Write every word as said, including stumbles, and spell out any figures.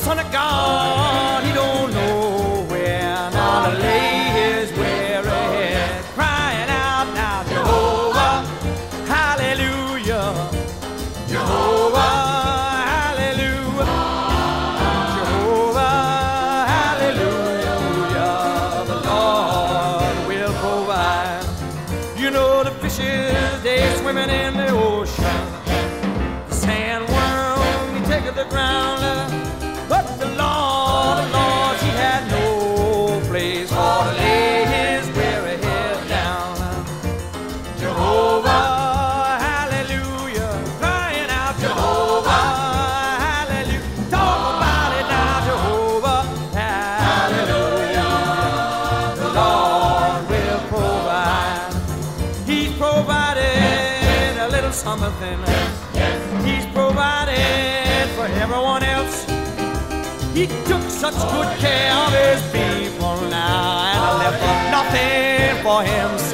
son of God, he don't know where now to lay his weary head, crying out now, Jehovah, hallelujah, Jehovah, hallelujah, Jehovah, hallelujah, the Lord will provide. You know the fishes, they swimming in the ocean, the sandworm, he taketh the ground, but the Lord, the Lord, he had no place for to lay his weary head down. Jehovah, hallelujah, crying out, Jehovah, hallelujah, talk about it now, Jehovah, hallelujah, the Lord will provide. He's provided a little something, he's provided for everyone else. He took such good care of his people now and left nothing for himself.